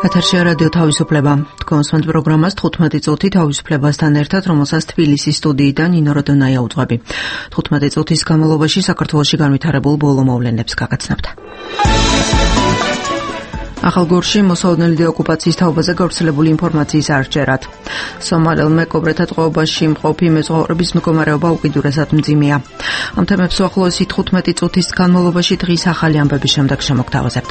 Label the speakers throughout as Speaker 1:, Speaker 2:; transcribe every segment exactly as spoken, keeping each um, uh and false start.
Speaker 1: ეთერშია რადიო თავისუფლება. თქვენს პროგრამას თხუთმეტი წუთი თავისუფლებასთან ერთად, რომელსაც თბილისის სტუდიიდან ნინო როდონაია უძღვები. თხუთმეტი წუთის განმავლობაში საქართველოში განვითარებულ ბოლო მოვლენებს გაგაცნობთ. ახალგორში მოსაოდნელი დეოკუპაციის თაობაზე გავრცელებული ინფორმაციის არჩერად. სომალელ მეკობრეთა ტყვეობაში მყოფი მეზღვაურების მდგომარეობა უკიდურესად მძიმეა. ამ თემებს უახლოესი თხუთმეტი წუთის განმავლობაში დღის ახალი ამბების შემდეგ შემოგთავაზებთ.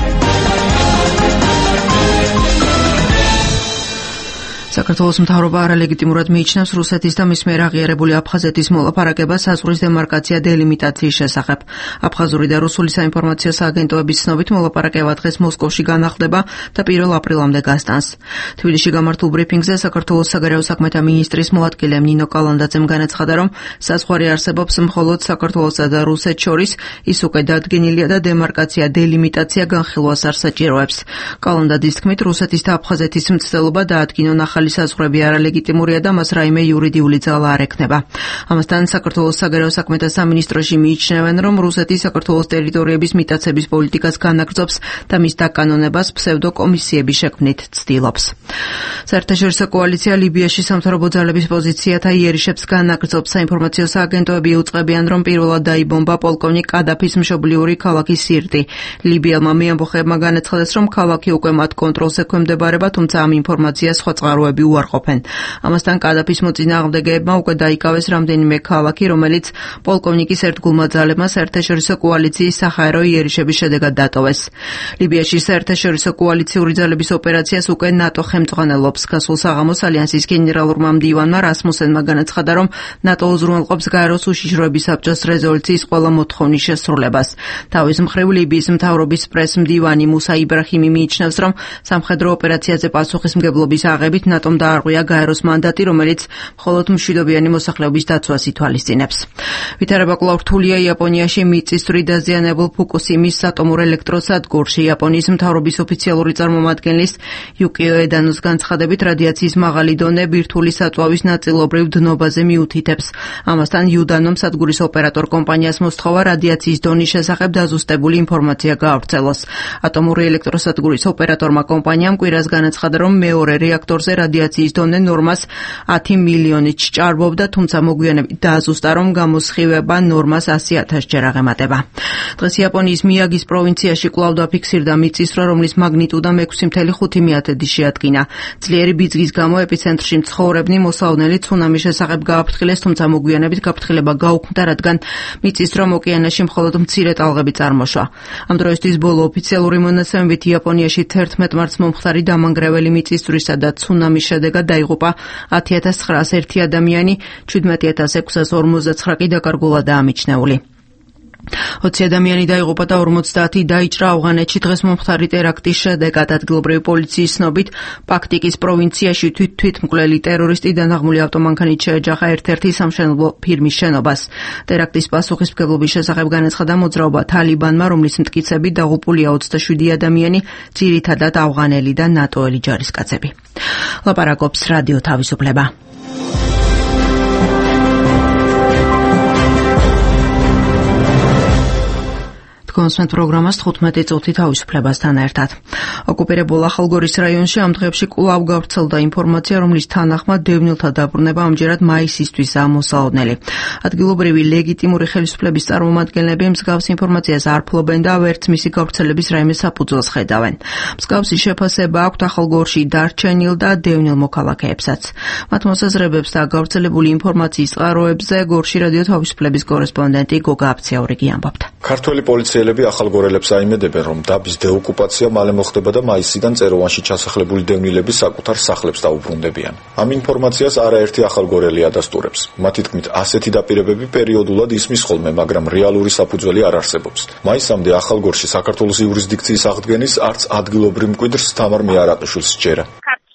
Speaker 1: საქართველოს მთავრობა არალეგიტიმურად მიიჩნევს რუსეთის და მის მიერ აღიარებული აფხაზეთის მოლაპარაკებას საზღვრის დემარკაცია დელიმიტაციის შესახებ. აფხაზური და რუსული საინფორმაციო სააგენტოების ცნობით მოლაპარაკება დღეს მოსკოვში განახლდება და პირველ აპრილამდე გასტანს. თბილისში გამართულ ბრიფინგზე საქართველოს საგარეო საქმეთა მინისტრის მოადგილე ნინო კალანდაძემ განაცხადა, რომ საზღვარი არსებობს მხოლოდ საქართველოსა და რუსეთს შორის, ის უკვე დადგენილია და დემარკაცია დელიმიტაცია განხილვას არ საჭიროებს. კალანდაძის თქმით, რუსეთის და აფხაზეთის მცდელობა დაადგინონ ახალი საზღვრები არალეგიტიმურია და მას რაიმე იურიდიული ძალა არ ექნება. ამასთან საქართველოს საგარეო საქმეთა სამინისტროში მიიჩნევენ, რომ რუსეთი საქართველოს ტერიტორიების მიტაცების პოლიტიკას განაგრძობს და მის დაკანონებას ფსევდოკომისიების შექმნით ცდილობს. საერთაშორისო კოალიცია ლიბიაში სამთავრობო ძალების პოზიციათა იერიშებს განაგრძობს. საინფორმაციო სააგენტოები უწყებიან, რომ პირველად დაიბომბა პოლკოვნიკ კადაფის მშობლიური ქალაქი სირტი. ლიბიელმა მეამბოხეებმა განაცხადეს, რომ ქალაქი უკვე მათ კონტროლს ექვემდებარება, თუმცა ამ ინფორმაციას სხვა წყაროები უარყოფენ. ამასთან კადაფის მოწინააღმდეგეებმა უკვე დაიკავეს რამდენიმე ქალაქი, რომელიც პოლკოვნიკის ერთგულმა ძალებმა საერთაშორისო კოალიციის საჰაერო იერიშების შედეგად დატოვეს. ლიბიაში საერთაშორისო კოალიციური ძალების ოპერაციას უკვე ნატო ხელმძღვანელობს. გასულ საღამოს ალიანსის გენერალურმა მდივანმა რასმუსენმა განაცხადა, რომ ნატო უზრუნველყოფს გაეროს უშიშროების საბჭოს რეზოლუციის ყველა მოთხოვნის შესრულებას. თავის მხრივ ლიბიის მთავრობის პრეს-მდივანი მუსა იბრაჰიმი მიიჩნევს, რომ სამხედრო ოპერაციაზე პასუხისმგებლობის აღებით ნატომ დაარღვია გაეროს მანდატი, რომელიც მხოლოდ მშვიდობიანი მოსახლეობის დაცვას ითვალისწინებს. ვითარება კვლავ რთულია იაპონიაში მიწისძვრით დაზიანებულ ფუკუსიმის ატომურ ელექტროსადგურში. იაპონიის მთავრობის ოფიციალური წარმომადგენლის იუკიო ედანოს განცხადებით, რადიაციის მაღალი დონე ბირთვული საწვავის ნაწილობრივ დნობაზე მიუთითებს. ამასთან იუდანომ სადგურის ოპერატორ კომპანიას მოსთხოვა რადიაციის დონის შესახებ დაზუსტებული ინფორმაცია გაავრცელოს. ატომური ელექტროსადგურის ოპერატორმა კომპანიამ კვირას განაცხადა, რომ მეორე რეაქტორზე რადიაციის დონე ნორმას ათი მილიონით სჭარბობდა, თუმცა მოგვიანებით დააზუსტა, რომ გამოსხივება ნორმას ასი ათას ჯერ აღემატება. დღეს იაპონიის მიაგის პროვინციაში კვლავ დაფიქსირდა მიწისძვრა, რომლის მაგნიტუდა ექვსი კoma ხუთი შეადგინა. ძლიერი ბიძგის გამო ეპიცენტრში მცხოვრებნი მოსაოდნელი ცუნამის შესახებ გააფრთხილეს, თუმცა მოგვიანებით გაფრთხილება გაუქმდა, რადგან მიწისძვრამ ოკეანეში მხოლოდ მცირე ტალღები წარმოშვა. ამ დროისთვის ბოლო ოფიციალური მონაცემებით იაპონიაში თერთმეტ მარტს მომხდარი დამანგრეველი მიწისძვრისა და ცუნამის შედეგად დაიღუპა ათი ათას ცხრაას ერთი ადამიანი, შვიდმეტი ათას ექვსას ორმოცდაცხრა კი დაკარგულადაა მიჩნეული. ოცი ადამიანი დაიღუპა და ორმოცდაათი დაიჭრა ავღანეთში დღეს მომხდარი ტერაქტის შედეგად. ადგილობრივი პოლიციის ცნობით, პაქტიკის პროვინციაში თვითმკვლელი ტერორისტი დანაღმული ავტომანქანით შეეჯახა ერთ-ერთი სამშენებლო ფირმის შენობას. ტერაქტის პასუხისმგებლობის შესახებ განაცხადა მოძრაობა თალიბანმა, რომლის მტკიცებით დაღუპულია ოცდაშვიდი ადამიანი, ძირითადად ავღანელი და ნატოელი ჯარისკაცები. ლაპარაკობს რადიო თავისუფლება. კონსმეთ პროგრამას თხუთმეტი წუთი თავისუფლებასთან ერთად. ოკუპირებულ ახალგორის რაიონში ამ დღეებში კვლავ გავრცელდა ინფორმაცია, რომლის თანახმად დევნილთა დაბრუნება ამჯერად მაისისთვისაა მოსაოდნელი. ადგილობრივი ლეგიტიმური ხელისუფლების წარმომადგენლები მსგავს ინფორმაციას არ ფლობენ და ვერც მისი გავრცელების რაიმე საფუძველს ხედავენ. მსგავსი შეფასება აქვთ ახალგორში დარჩენილ და დევნილ მოქალაქეებსაც. მათ მოსაზრებებს და გავრცელებული ინფორმაციის წყაროებზე გორში რადიო თავისუფლების კორესპონდენტი გოგა აფციაურიგი ამბობდა.
Speaker 2: ქართველი პოლიციელები ახალგორელებს აიმედებენ, რომ დაბის დეოკუპაცია მალე მოხდება და მაისიდან წეროვანში ჩასახლებული დევნილები საკუთარ სახლებს დაუბრუნდებიან. ამ ინფორმაციას არაერთი ახალგორელი ადასტურებს. მათი თქმით, ასეთი დაპირებები პერიოდულად ისმის ხოლმე, მაგრამ რეალური საფუძველი არ არსებობს. მაისამდე ახალგორში საქართველოს იურისდიქციის აღდგენის არც ადგილობრივ მკვიდრს თამარ მეარაყიშვილს სჯერა.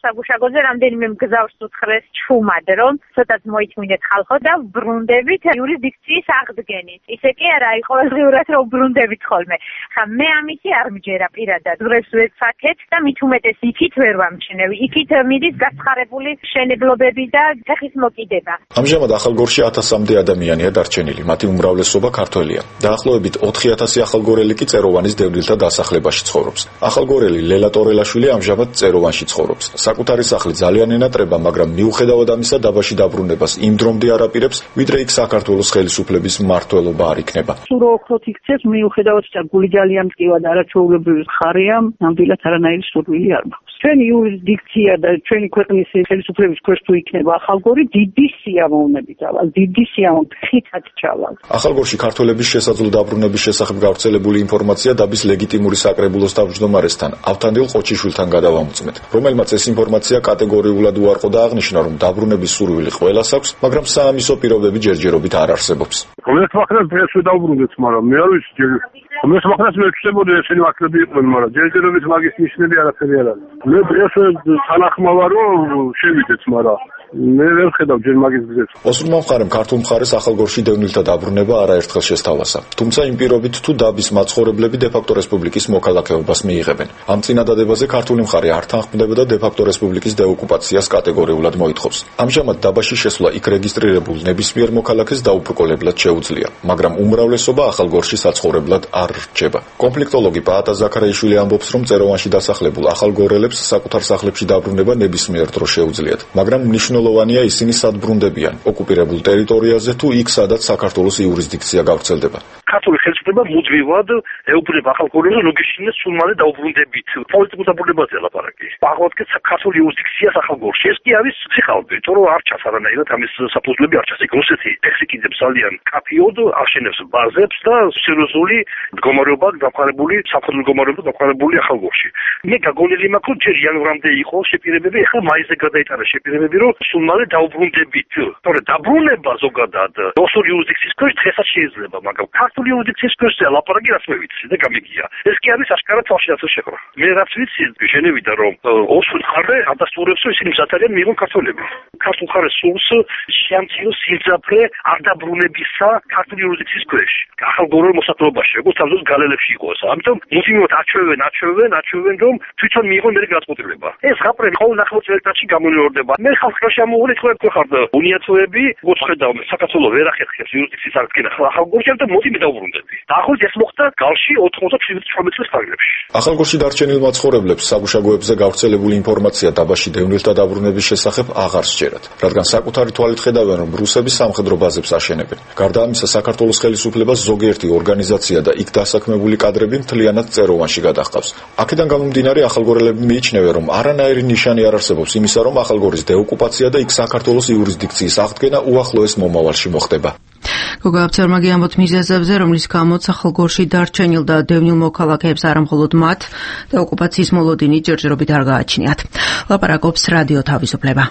Speaker 3: საგუშაგოზე რამდენიმე მგზავრს უთხრეს ჩუმად, რომ ცოტაც მოითმინეთ ხალხო და ბრუნდებით იურისდიქციის აღდგენით. ისე კი არა, აი ყოველდღიურად რომ ბრუნდებით ხოლმე. ხა მე ამისი არ მჯერა პირადად. დღეს ვეცაკეთ და მით უმეტეს იქით ვერ ვამჩნევი. იქით მიდის გაცხარებული მშენებლობები და ფეხის მოკიდება.
Speaker 2: ამჟამად ახალგორში ათასამდე ადამიანია დარჩენილი. მათი უმრავლესობა ქართველია. დაახლოებით ოთხი ათასი ახალგორელი კი წეროვანის დევნილთა დასახლებაში ცხოვრობს. ახალგორელი ლელა ტორელაშვილი ამჟამად წეროვანში ცხოვრობს. საკუთარი სახლი ძალიან ენატრება, მაგრამ მიუხედავად ამისა დაბაში დაბრუნებას იმ დრომდე არ აპირებს, ვიდრე იქ საქართველოს ხელისუფლების მმართველობა არ იქნება.
Speaker 4: სულ ოქროთ იქცეს, მიუხედავად გული ძალიან მტკივა და არაჩვეულებრივი ხარია, ნამდვილად არანაირი სურვილი არ მაქვს. ჩვენი იურისდიქცია და ჩვენი ქვეყნის ხელისუფლების ქვეშ თუ იქნება ახალგორი, დიდი სიამოვნებით ავალ, დიდი სიამოვნებით ხითად ჩავალ.
Speaker 2: ახალგორში ქართველების შესაძლო დაბრუნების შესახებ გავრცელებული ინფორმაცია დაბის ლეგიტიმური საკრებულოს თავმჯდომარესთან ავთანდილ ყოჩიშვილთან გადავამოწმეთ, რომელმაც ეს ინფორმაცია კატეგორიულად უარყო და აღნიშნა, რომ დაბრუნების სურვილი ყველას აქვს, მაგრამ საამისო პირობები ჯერჯერობით არ არსებობს.
Speaker 5: რომელიც მახნას დღეს დავბრუნდეთ, მაგრამ მე არ ვიცი ჯერ რომელიც მახნას მე ვშებოდი ესენი ვაკლები იყვნენ, მაგრამ ჯერჯერობით მაგის ნიშნები არაფერი არ არის. მე დღეს თანახმავა რომ შევიდეთ, მაგრამ მე ვერ ხედავ ჯერ მაგის გზებს.
Speaker 2: ოსურმა მხარემ ქართულ მხარეს ახალგორში დევნილთა დაბრუნება არაერთხელ შესთავაზა. თუმცა იმ პირობით თუ დაბის მაცხოვრებლები დე-ფაქტო რესპუბლიკის მოქალაქეობას მიიღებენ. ამ წინადადებაზე ქართული მხარე არ თანხმდება და დე-ფაქტო რესპუბლიკის დეოკუპაციას კატეგორიულად მოითხოვს. ამჟამად დაბაში შესვლა იქ რეგისტრირებულ ნებისმიერ მოქალაქეს დაუბრკოლებლად შეუძლია, მაგრამ უმრავლესობა ახალგორში საცხოვრებლად არ რჩება. კონფლიქტოლოგი პაატა ზაქარაიშვილი ამბობს, რომ წეროვანში დასახლებულ ახალგორელებს საკუთარ სახლებში დაბრუნება ნებისმიერ დროს შეუძლიათ, მაგრამ მნიშვნელოვანია ისინი სად ბრუნდებიან, ოკუპირებულ ტერიტორიაზე თუ იქ, სადაც საქართველოს იურისდიქცია გავრცელდება.
Speaker 5: ქართული ხელისუფლება მუდმივად ეუბნება ახალგორელებს, რომ გიშინეს სულმალე დაუბრუნდებით. პოლიტიკურ დაბრუნებაზე ლაპარაკი. აღოთქეთ ქართული იურისდიქციას ახალგორში. ეს კი არის სიხალბე, თორე არ ჩას არანაირად ამის საფუძვლები არ ჩას. ეგ რუსეთი ტექნიკიძებს ძალიან კაფიოდ აშენებს ბაზებს და სერიოზული მდგომარეობა დამყარებული, საფუძველი მდგომარეობა დამყარებული ახალგორში. მე გაგონილი მაქვს, რომ ჯერ იანვრამდე იყო შეპირებები, ეხლა მაისზე გადაიტანა შეპირებები, რომ სულმალე დაუბრუნდებით. თორე დაბრუნება ზოგადად რუსული იურისდიქციის ქვეშ დღესაც შეიძლება, მაგრამ ქართული იურისდიქციის ქვეშია ლაპარაკი, რაც მე ვიცი და გამიგია. ეს კი არის აშკარად თვალშიდაცვის შეხრა. მე რაც ვიცი, ჟენევიდან რომ ოსურ მხარე ადასტურებს, რომ ისინი მზად არიან მიიღონ ქართველები. ქართულ მხარეს სულს შეამციროს სიმძაფრე არ დაბრუნებისა ქართული იურისდიქციის ქვეშ. ახალგორელ მოსახლეობაში, როგორც თავზოს გალელებში იყოს. ამიტომ მუდმივად აჩვევენ, აჩვევენ, აჩვევენ, რომ თვითონ მიიღონ მერე გადაწყვეტილება. ეს ხაპრები ყოველ ნახევარ წელიწადში გამონიორდება. მე ხალხში ამოვული თქვენ ხართ უნიათოები, როგორც ხედავ, საქართველოს ვერ ახერხებს იურისდიქციის აღდგენა ახალგორში და მოდი მე დავბრუნდები. დაახლოებით ეს მოხდა გალში ოთხმოცდაშვიდ წლის პერიოდში.
Speaker 2: ახალგორში დარჩენილ მაცხოვრებლებს საგუშაგოებზე გავრცელებული ინფორმაცია დაბაში დევნილთა დაბრუნების შესახებ აღარ სჯერათ, რადგან საკუთარი თვალით ხედავენ, რომ რუსები სამხედრო ბაზებს აშენებენ. გარდა ამისა, საქართველოს ხელისუფლებას ზოგიერთი ორგანიზაცია და იქ დასაქმებული კადრები მთლიანად წეროვანში გადაჰყავს. აქედან გამომდინარე, ახალგორელები მიიჩნევენ, რომ არანაირი ნიშანი არ არსებობს იმისა, რომ ახალგორის დეოკუპაცია და იქ საქართველოს იურისდიქციის აღდგენა უახლოეს მომავალში მოხდება.
Speaker 1: გოგა აფცარმაგი ამბობს მიზეზებზე, რომლის გამოც ახალგორში დარჩენილ და დევნილ მოქალაქეებს არა მხოლოდ მათ და ოკუპაციის მოლოდინი ჯერჯერობით არ გააჩნიათ. ლაპარაკობს რადიო თავისუფლება.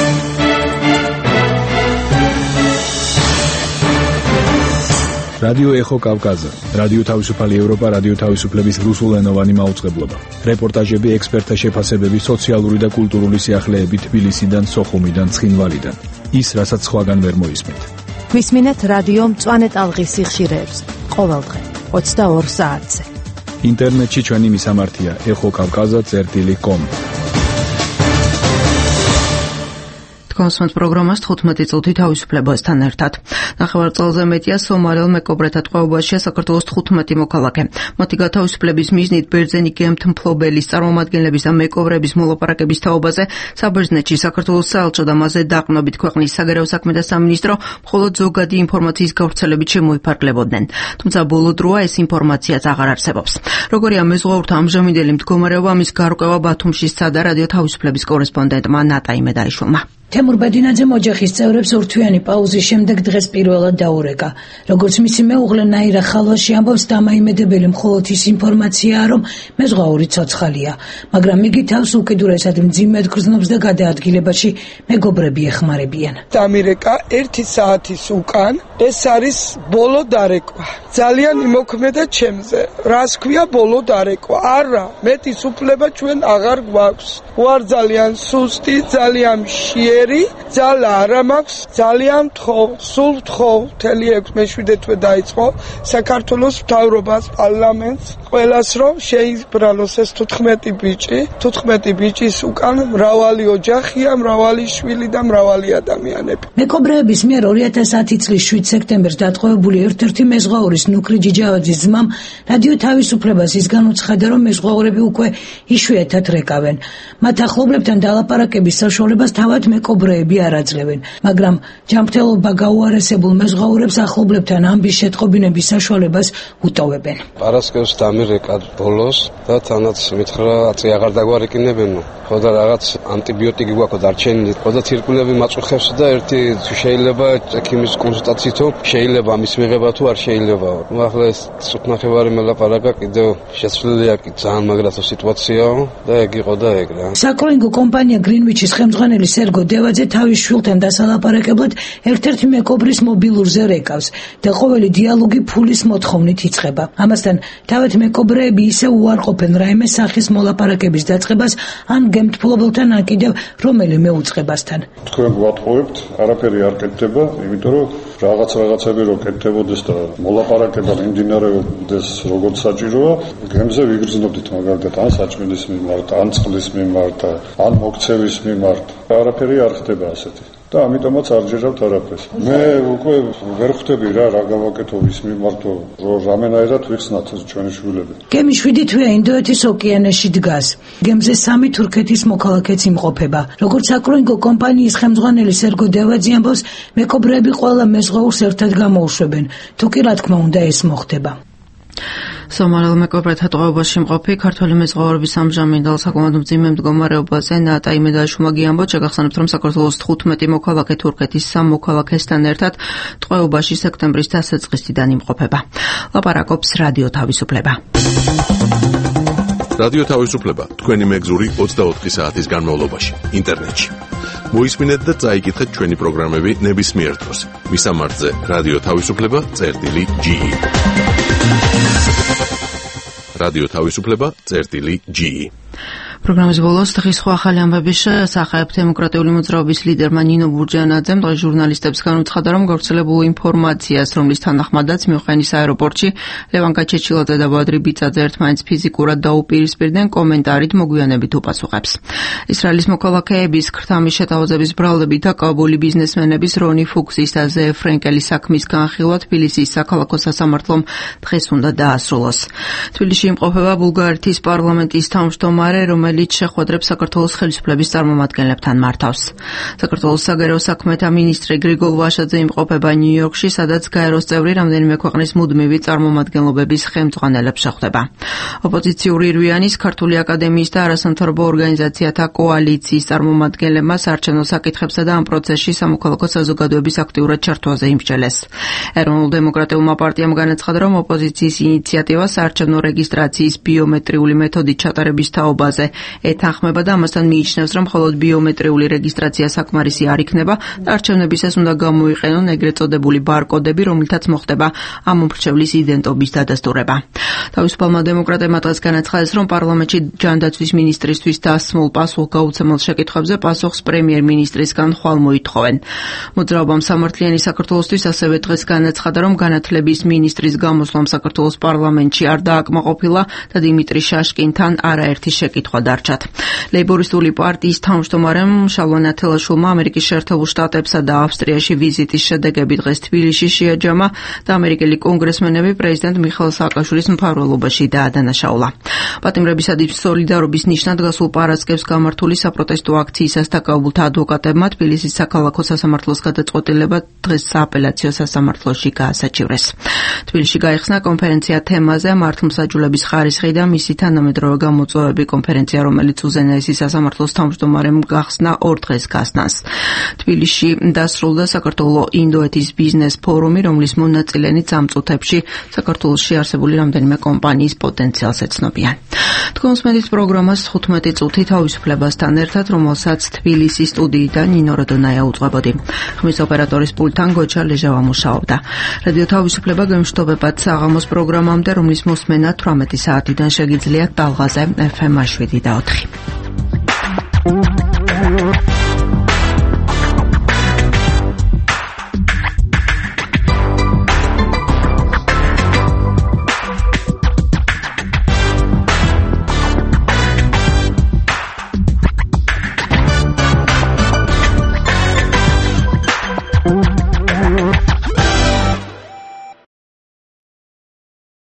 Speaker 6: რადიო ეხო კავკაზა, რადიო თავისუფალი ევროპა, რადიო თავისუფლების რუსულენოვანი მაუწყებლობა. რეპორტაჟები, ექსპერტთა შეფასებები, სოციალური და კულტურული სიახლეები თბილისიდან, სოხუმიდან, ცხინვალიდან. ის, რასაც სხვაგან ვერ მოისმენთ.
Speaker 7: გვისმინეთ რადიო მწვანე ტალღის სიხშირეებს ყოველდღე ოცდაორ საათზე.
Speaker 6: ინტერნეტში ჩვენი მისამართია ეხო კავკაზა წერტილი კომ.
Speaker 1: კონსმოთ პროგრამას თხუთმეტი წუთი თავისუფლებასთან ერთად. ნახევარ წელზე მეტია სომალელ მეკობრეთა ტყვეობაშია საქართველოს თხუთმეტი მოქალაქე. მათი გათავისუფლების მიზნით ბერძენი გემთ მფლობელის წარმომადგენლების და მეკობრების მოლაპარაკების თაობაზე საბერძნეთში საქართველოს საელჩო და მასზე დაყრდნობით ქვეყნის საგარეო საქმეთა სამინისტრო მხოლოდ ზოგადი ინფორმაციის გავრცელებით შემოიფარგლებოდნენ. თუმცა ბოლო დროა ეს ინფორმაციაც აღარ არსებობს. როგორია მეზღვაურთა ამჟამინდელი მდგომარეობა, ამის გარკვევა ბათუმში სცადა რადიო თავისუფლების კორესპონდენტმა ნატა იმედაიშვილმა.
Speaker 8: თემურ ბედინაძემ ოჯახის წევრებს ურთვიანი პაუზის შემდეგ დღეს პირველად დაურეკა. როგორც მისი მეუღლე ნაირა ხალვაში ამბობს, დამაიმედებელი მხოლოდ ის ინფორმაციაა, რომ მეზღვაური ცოცხალია, მაგრამ იგი თავს უკიდურესად მძიმედ გრძნობს და გადაადგილებაში მეგობრები ეხმარებიან.
Speaker 9: დამირეკა ერთი საათის უკან, ეს არის ბოლო დარეკვა. ძალიან იმოქმედა ჩემზე. რას ქვია ბოლო დარეკვა? არა, მეტის უფლება ჩვენ აღარ გვაქვს. ვარ ძალიან სუსტი, ძალიან მშიერი, ძალა არა მაქვს, ძალიან მთხოვ, სულ მთხოვ. მთელი ექვს მეშვიდე თვე დაიწყო საქართველოს მთავრობას, პარლამენტს, ყველას რომ შეიბრალოს ეს თუთხმეტი ბიჭი. თუთხმეტი ბიჭის უკან მრავალი ოჯახია, მრავალი შვილი და მრავალი ადამიანები.
Speaker 8: მეკობრეების მიერ ორი ათას ათი წლის შვიდ სექტემბერს დატყვევებული ერთ-ერთი მეზღვაურის ნუკრი ჯიჯავაძის ძმამ რადიო თავისუფლებას ის განუცხადა, რომ მეზღვაურები უკვე იშვიათად რეკავენ. მათ ახლობლებთან დალაპარაკების საშუალებას თავად მეკობრეები არ აძლევენ, მაგრამ ჯანმრთელობა გაუარესებულ მეზღვაურებს ახლობლებთან ამბის შეტყობინების საშუალებას უტოვებენ.
Speaker 10: პარასკევს დამირეკა ბოლოს და თანაც მითხრა აწი აღარ დაგვარეკინებენო. ხო და რაღაც ანტიბიოტიკი გვაქვს დარჩენილი. ხო და ცირკულები მაწუხებს და ერთი შეიძლება ექიმის კონსულტაციითო შეიძლება ამის მიღება თუ არ შეიძლება. ნუ ახლა ეს სუთნახევარი მელაპარაკა კიდევ შეცვლილია კი ძალიან მაგრაცო სიტუაციაო და ეგ იყო და ეგ რა.
Speaker 8: საკროინგო კომპანია გრინვიჩის ხელმძღვანელი სერგო დევაძე თავის შვილთან დასალაპარაკებლად ერთ-ერთი მეკობრის მობილურზე რეკავს და ყოველი დიალოგი ფულის მოთხოვნით იწყება. ამასთან თავად მეკობრეები ისე უარყოფენ რაიმე სახის მოლაპარაკების დაწყებას ან გემთფლობელთან ან კიდევ რომელიმე უწყებასთან.
Speaker 11: თქვენ გვატყუებთ, არაფერი არ კეთდება, იმიტომ რომ რაღაც რაღაცები რო კეთდებოდეს და მოლაპარაკება მიმდინარეობდეს როგორც საჭიროა, გემზე ვიგრძნობდით მაგალითად ან საჭმელის მიმართ, ან წყლის მიმართ, ან მოქცევის მიმართ. არაფერი არ ხდება ასეთი. და ამიტომაც არ ჯერავთ არაფერს. მე უკვე ვერ ხვდები რა რა გავაკეთო ის მიმართო, რომ რამენაირად ვიხსნათ ჩვენი შვილები.
Speaker 8: გემი შვიდი თვეა ინდოეთის ოკეანეში დგას. გემზე სამი თურქეთის მოქალაქეც იმყოფება. როგორც საკროინგო კომპანიის ხელმძღვანელი სერგო დევაძე ამბობს, მეკობრეები ყველა მეზღვაურს ერთად გამოუშვებენ. თუ კი რა თქმა უნდა ეს მოხდება.
Speaker 1: სომალელ მეკობრეთა ტყვეობაში მყოფი ქართველი მეზღვაურების ამჟამინდელ საკმაოდ მძიმე მდგომარეობაზე ნატა იმედაშუმაგი ამბობს, შეგახსენებთ, რომ საქართველოს თხუთმეტი მოქალაქე თურქეთის სამ მოქალაქესთან ერთად ტყვეობაში სექტემბრის დასაწყისიდან იმყოფება. ლაპარაკობს რადიო თავისუფლება.
Speaker 12: რადიო თავისუფლება თქვენი მეგზური ოცდაოთხი საათის განმავლობაში ინტერნეტში. მოისმინეთ და წაიკითხეთ ჩვენი პროგრამები ნებისმიერ დროს. მისამართზე რადიო თავისუფლება წერტილი ჯი. რადიო თავისუფლება წერტილი ჯი.
Speaker 1: პროგრამის ბოლოს დღის სხვა ახალი ამბების შესახებ დემოკრატიული მოძრაობის ლიდერმა ნინო ბურჯანაძემ დღეს ჟურნალისტებს განუცხადა, რომ გავრცელებულ ინფორმაციას, რომლის თანახმადაც მიუნხენის აეროპორტში ლევან გაჩეჩილაძე და ბადრი ბიცაძე ერთმანეთს ფიზიკურად დაუპირისპირდნენ, კომენტარით მოგვიანებით უპასუხებს. ისრაელის მოქალაქეების ქრთამის შეთავაზების ბრალდებით და კაბული ბიზნესმენების რონი ფუქსის და ზე ფრენკელის საქმის განხილვა თბილისის საქალაქო სასამართლომ დღეს უნდა დაასრულოს. თბილისში იმყოფება ბულგარეთის პარლამენტის თავმჯდომარე, რომელიც შეხვედრებს საქართველოს ხელისუფლების წარმომადგენლებთან მართავს. საქართველოს საგარეო საქმეთა მინისტრი გრიგოლ ვაშაძე იმყოფება ნიუ-იორკში, სადაც გაეროს წევრი რამდენიმე ქვეყნის მუდმივი წარმომადგენლობების ხელმძღვანელებს შეხვდება. ოპოზიციური ირვიანის, ქართული აკადემიის და არასამთავრობო ორგანიზაციათა კოალიციის წარმომადგენლებმა საარჩევნო საკითხებსა და ამ პროცესში სამოქალაქო საზოგადოების აქტიურად ჩართვაზე იმსჯელეს. ეროვნულ დემოკრატიულმა პარტიამ განაცხადა, რომ ოპოზიციის ინიციატივა საარჩევნო რეგისტრაციის ბიომეტრიული მეთოდით ჩატარების თაობაზე ეთანხმება და ამასთან მიიჩნევს, რომ მხოლოდ ბიომეტრიული რეგისტრაცია საკმარისი არ იქნება და არჩევნებისას უნდა გამოიყენონ ეგრეთ წოდებული ბარკოდები, რომლითაც მოხდება ამ მომრჩევლის იდენტობის დადასტურება. თავისუფალმა დემოკრატებმა დღეს განაცხადეს, რომ პარლამენტში ჯანდაცვის მინისტრისთვის დასმულ პასუხგაუცემელ შეკითხვებზე პასუხს პრემიერ-მინისტრისგან ხვალ მოითხოვენ. მოძრაობამ სამართლიანი საქართველოსთვის ასევე დღეს განაცხადა, რომ განათლების მინისტრის გამოსვლამ საქართველოს პარლამენტში არ დააკმაყოფილა და დიმიტრი შაშკინთან არაერთი შეკითხვა დარჩათ. ლეიბორისტული პარტიის თავმჯდომარემ შალვა ნათელაშვილმა ამერიკის შეერთებულ შტატებსა და ავსტრიაში ვიზიტის შედეგები დღეს თბილისში შეაჯამა და ამერიკელი კონგრესმენები პრეზიდენტ მიხაილ სააკაშვილის მფარველობაში დაადანაშაულა. პატიმრებისა და სოლიდარობის ნიშნად გასულ პარასკევს გამართული საპროტესტო აქციისას დაკავებულთა ადვოკატებმა თბილისის საქალაქო სასამართლოს გადაწყვეტილება დღეს სააპელაციო სასამართლოში გაასაჩივრეს. თბილისში გაიხსნა კონფერენცია თემაზე მართლმსაჯულების ხარისხი და მისი თანამედროვე გამოწვევები. კონფერენცია რომელიც უზენაესი სასამართლოს თავმჯდომარემ გახსნა ორ დღეს გასცნას. თბილისში დასრულდა საქართველოს ინდოეთის ბიზნეს ფორუმი, რომლის მონაწილენი წამწუთებში საქართველოში არსებული რამდენიმე კომპანიის პოტენციალს ეცნობიან. თქვენს მედიის პროგრამას თხუთმეტი წუთი თავისუფლებასთან ერთად, რომელსაც თბილისის სტუდიიდან ნინო როდონაია უძღვებოდი. ხმის ოპერატორის პულტთან გოჩა ლეჟავა მუშაობდა. რადიო თავისუფლება გემშვიდობებად საღამოს პროგრამამდე, რომლის მოსმენა თვრამეტი საათიდან შეგიძლიათ ტალღაზე ეფ ემ შვიდი და ოთხი.